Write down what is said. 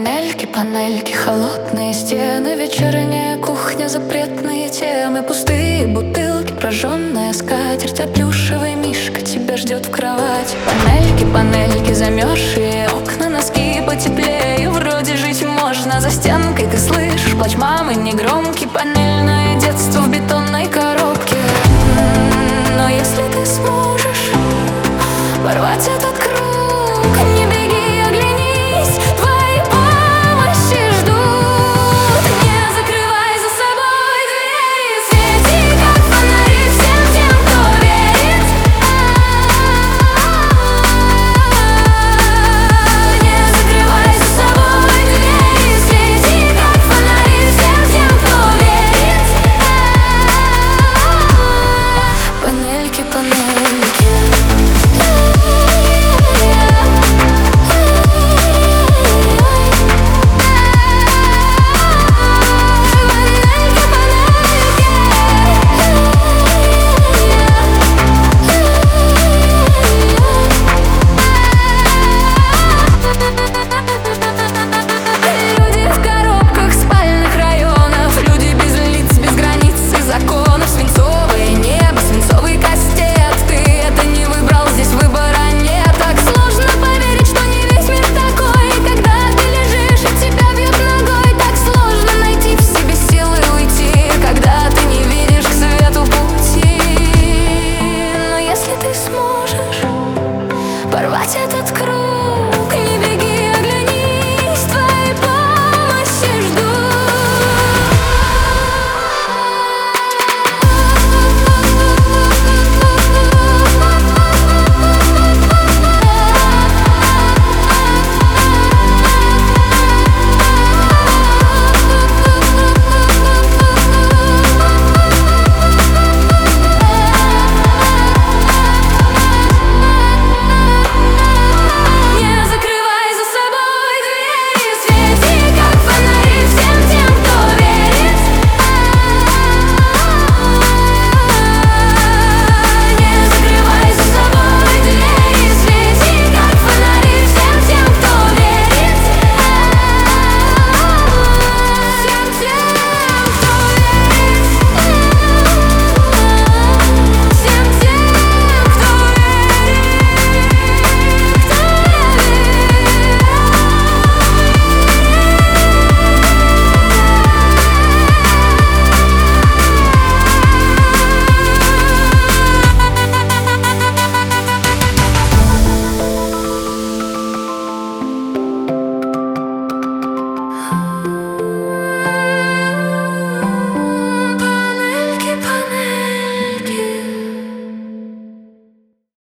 Панельки, панельки, холодные стены, вечерняя кухня, запретные темы, пустые бутылки, прожженная скатерть, а плюшевый мишка тебя ждет в кровати. Панельки, панельки, замерзшие окна, носки потеплее, вроде жить можно. За стенкой ты слышишь плач мамы негромкий. Панель